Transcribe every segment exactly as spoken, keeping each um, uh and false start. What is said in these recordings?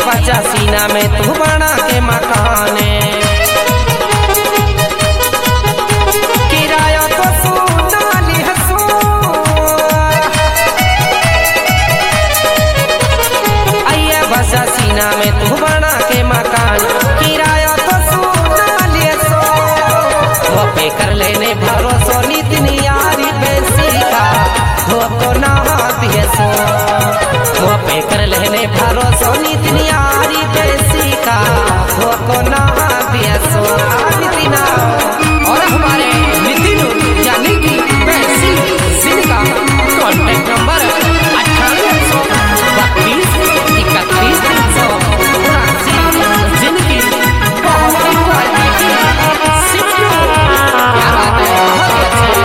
बचा सीना में तू बना के मकाने किराया तो सोना लिहसो आइए बचा सीना में तू बना के मकान किराया तो सोना लिहसो वो पे कर लेने भरोसा नितनी यारी बेसी का वो को ना दिए सो वो पे कर लेने भरोसा नितनी यारी बेसी का वो को ना दिए सो नितिना और हमारे नितिन यानी कि बेसी सिंह का कॉन्टैक्ट नंबर अट्ठानवे सौ बत्तीस इकतीस तीन सौ उनासी जिनकी बहुत ही क्वालिटी क्या बात है बहुत अच्छे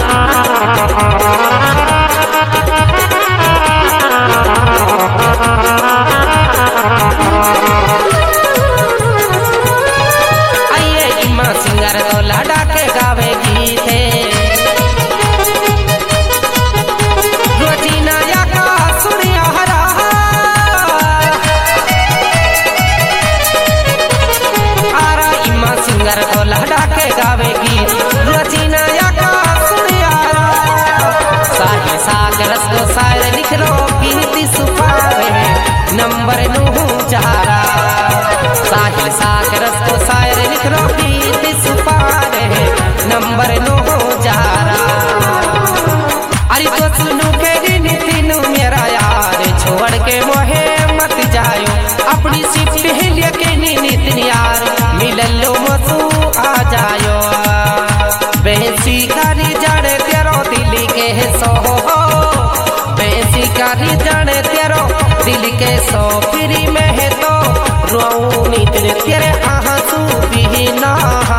सिंगर तो लाडा के गावे गीते रोजीना या का सुनिया हरा आरा इमा सिंगर तो लाडा के गावे गीत रोजीना या का सुनिया साहिल सागर को शायर लिख रो कीर्ति सुपावे नंबर नू चारा साहिल सागर को शायर लिख रो नंबर नो जारा अरे तो सुनो के नितिन मेरा यार छोड़ के मोहे मत जायो अपनी शिफ्ट लेके नितिन यार मिल लो मसू आ जायो बेसी कारी जड़ तेरो दिल के सो बेसी कारी जड़ तेरो दिल के सो फ्री में है तो रो नितिन तेरे आंसू भी ना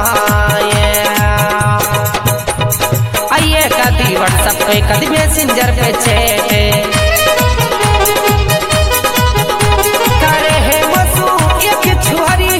कदी व्हाट्सएप पे कदी मैसेंजर पे चैट करे है मसू एक छुरी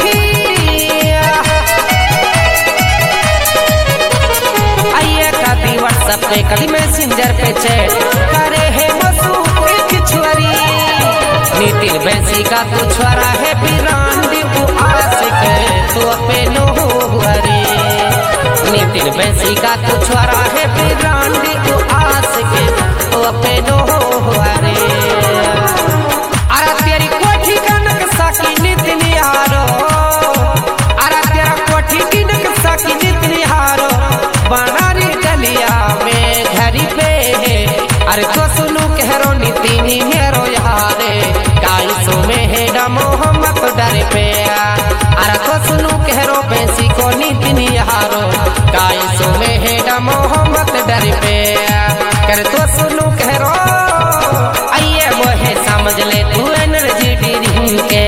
आइए कदी व्हाट्सएप पे कदी मैसेंजर पे चैट करे है मसू एक छुरी नितिन बेसी का तू छुरा है बिरांडी वो आशिक तू पे नो हुरी नितिन बेसी का तू छुरा है बिरांडी तू आस के तो पे नो हुआरे अरे तेरी कोठी का नक्शा की नितिन यारो अरे तेरा कोठी की नक्शा की नितिन यारो बनारी गलिया में घरी पे अरे तो सुनो कहरो नितिन मेरो यारे काईसो में है मोहम्मद डर पे अरे तो सुनो कहरो बेसी को नितिन यारो काईसो में है मोहम्मद डर पे कर तो सुनो कहरो आइए मोहे समझ ले तू एनर्जी ड्रिंक के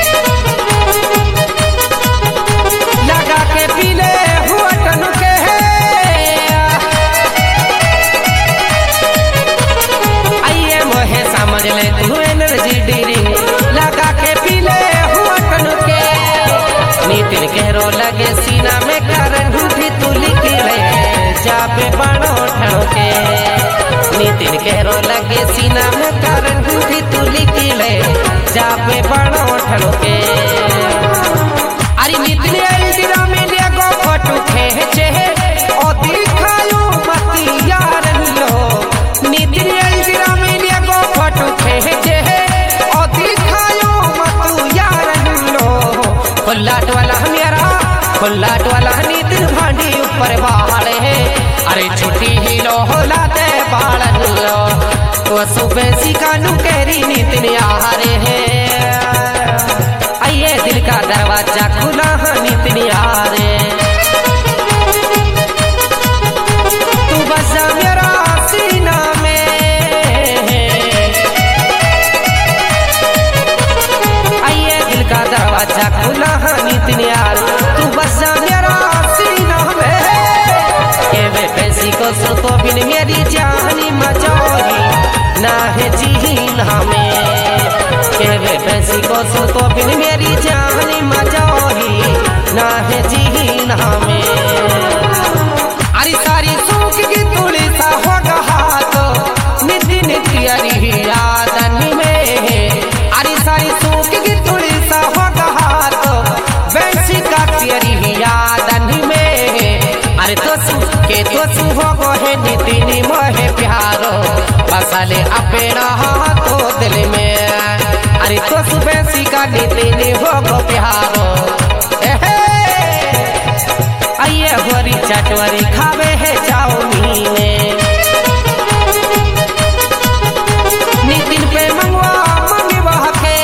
लगा के पी ले हुआ टनु के आइए मोहे समझ ले तू एनर्जी ड्रिंक लगा के पी ले हुआ टनु के नितिन कहरो लगे सीना में करन भी तू लिख ले जापे बड़ो ठड़के नितिन कहरो लगे सीना में करन भी तू लिख ले जापे बड़ो ठड़के अरे नितिन एल्डिरा में ले गो फोटो खींचे ओ दिखायो मत यार लो नितिन एल्डिरा में ले गो फोटो खींचे ओ दिखायो मत यार लो खुल्लाट वाला मेरा खुल्लाट वाला नितिन भांडी ऊपर बाहर है अरे छुट्टी ही लो लाते बाल लो तो सुबह सिकानू कहरी नितिन यारे है आइए दिल का दरवाजा खुला नितिन यारे तू बसा मेरा सीना में आइए दिल का दरवाजा खुला नितिन यार तू बसा मेरा सीना में को सो तो बिन मेरी जानी मचोरी ना है जीन हमें कहवे पैसी को सो तो बिन मेरी जानी मचोरी ना है जीन हमें अरे सारी सूख की तुड़ी सा होगा हाथ नित्य नित्य यारी यादन में अरे सारी सूख की तुड़ी यारो बसाले अपेड़ा तो दिल में। अरे तो सुबह सीखा नितिन हो गो प्यारो आइए होरी चटवरी खावे है चाउमीन नितिन पे मंगवा मंगवा के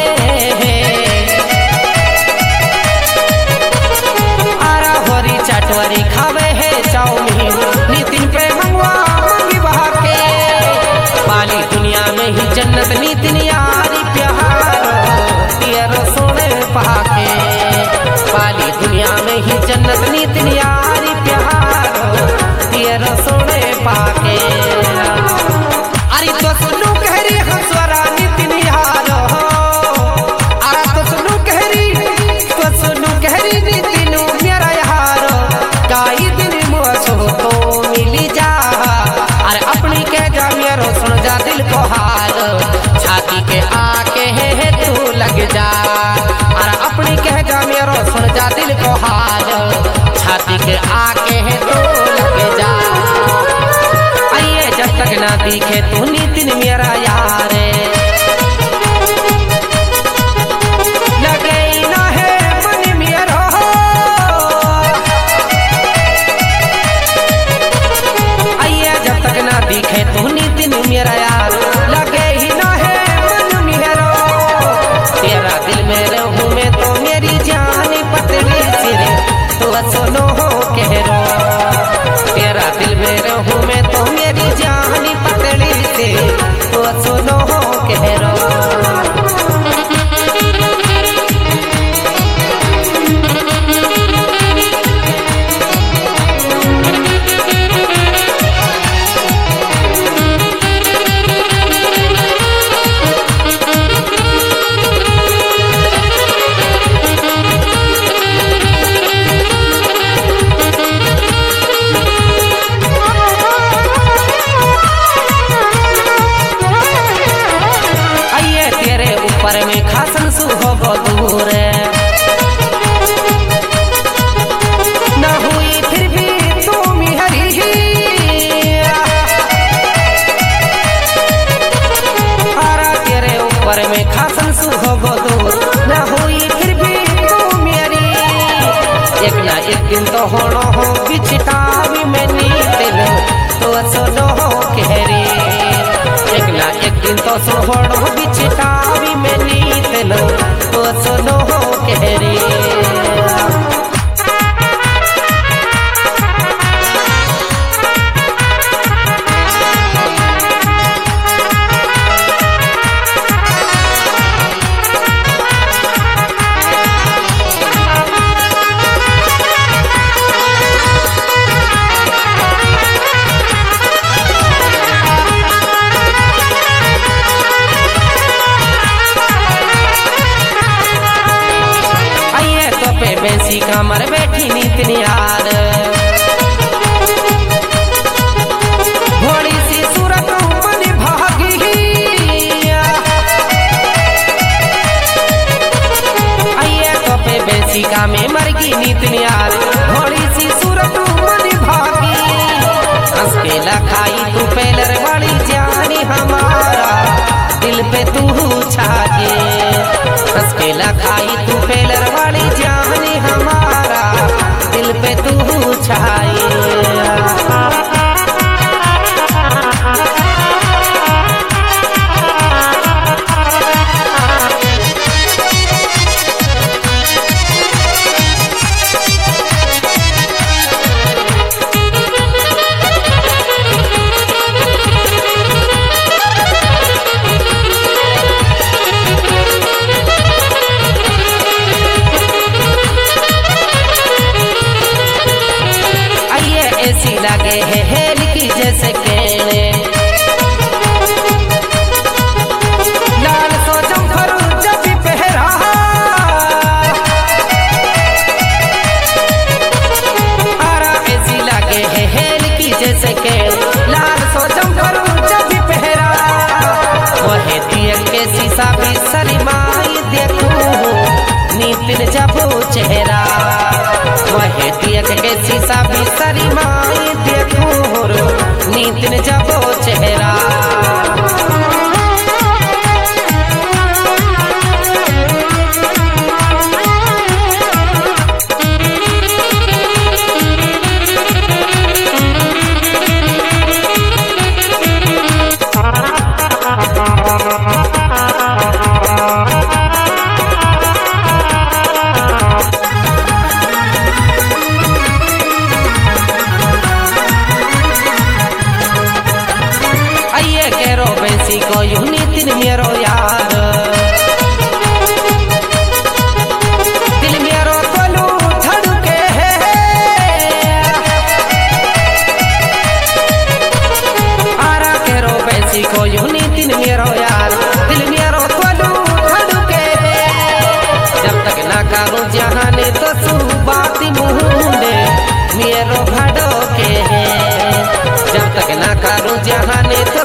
आरा होरी चटवरी खावे है चाउमीन नितिन पे मंगवा मंगवा के। पाली दुनिया में ही जन्नत नितिन यारी प्यार तेरा सोने पाके। पाली दुनिया में ही जन्नत नितिन यारी प्यार तेरा सोने पाके। अरे तो सुनो कहरी हंसवरा नितिन यारो अरे तो सुनो कहरी तो सुनो कहरी नितिन मेरा यारो काई दिन मोसो तो मिली जा। अरे अपनी कह जा मेरो सुन जा दिल को हाल छाती के आके है तू लग जा। अरे अपनी कह जा मेरो सुन जा दिल को हाल छाती के आके है तू लग जा। आइए जब तक ना दिखे तू नितिन मेरा यार लगे ना है मन मेरा। आइए जब तक ना दिखे तू नितिन मेरा यार लगे ही ना है मन मेरा। तेरा दिल में रहूं मैं तो मेरी जान पतली सिरे तो सुनो हो कह रो। तेरा दिल में रहूं मैं तो मेरी जान पतली से तो सुनो हो कह रो। पर में खासन सुहो दूर न हुई फिर भी तुम हरी आरा तेरे ऊपर में खासन सुहो दूर न हुई फिर भी तुम हरी। एक ना एक दिन तो होना हो बिछटावी में नीतिन तो सुनो हो कहरी। एक ना एक दिन तो सुनो हो बिछटावी में नीतिन तो सुनो हो कहरी। बेसी कमर बैठी नितिन यार भोली सी सूरत मन भागी। आइए तो पे बेसी का में मरगी नितिन यार भोली सी सूरत मन भागी। हंस के लखाई तू पेलर वाली जानी हमारा दिल पे तू छागे। हंस के लखाई तू पेलर वाली जानी हमारा दिल पे तू छाई।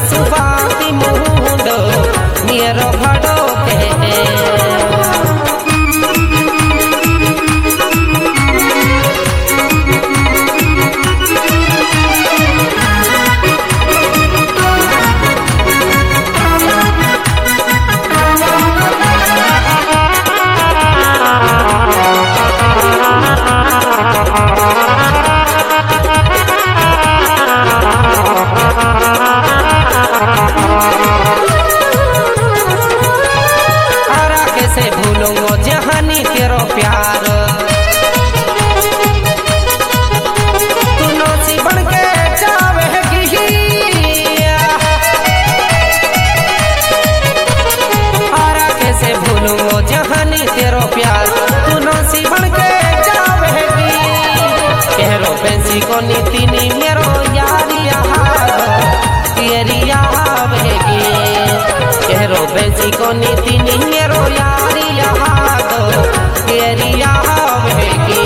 सुबाती मुंडो मेरो भड़ो के जहानी तेरो प्यार तू नौसी बन के जावेगी आरा कैसे भूलूंगो जहानी तेरो प्यार तू नौसी बन के जावेगी कहरो पेंसी को नीति नी मेरो यारिया तेरिया आवेगी कहरो पेंसी को नीति नी मेरो यारिया तेरिया आवेगी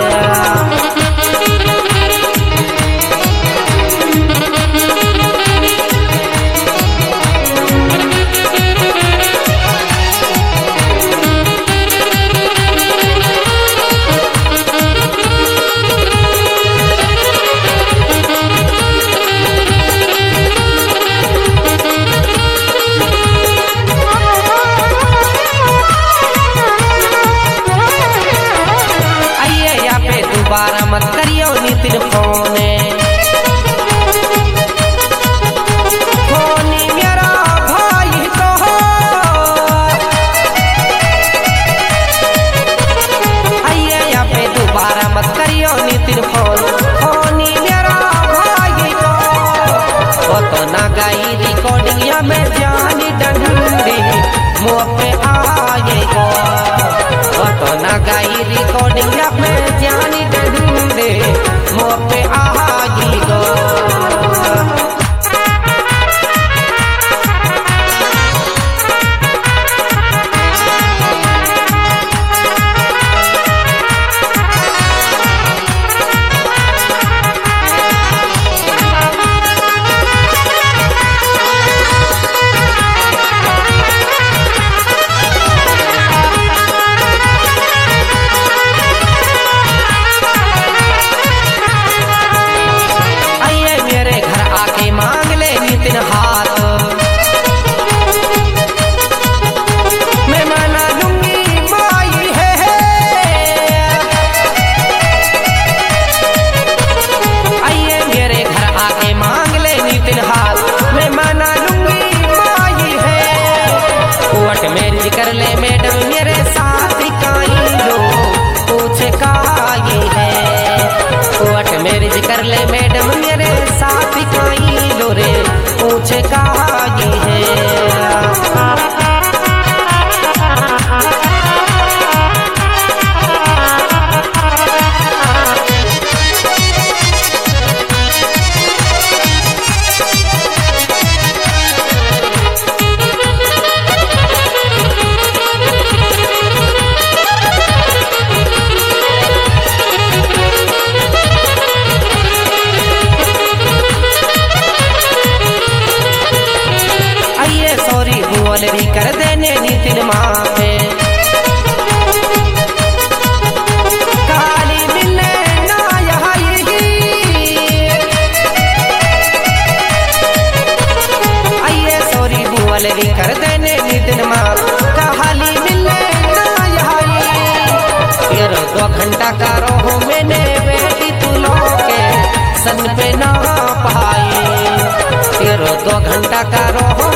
दोबारा मत करियो नितिन फोन फोन मेरा भाई को आइए यहाँ पे दोबारा मत करियो नितिन फोन फोन मेरा भाई को वो तो ना गाई रिकॉर्डिंग या मैं जानी डंडी मुँह पे आएगा वो तो ना गाई रिकॉर्डिंग या मैं जानी डंडे मुँह पे आगी गो कर ले मैडम मेरे साथ काई लो पूछे काई है कोट मैरिज कर ले मैडम मेरे साथ काई लो रे पूछे काई है भी कर देने नितिन माफे काली मिलने ना आएगी आइए सॉरी बुआल भी कर देने नितिन माफ काली मिलने ना आएगी तेरो दो घंटा का रहो मैंने बेटी तू लोगे सन पे ना पाई तेरो दो घंटा का रहो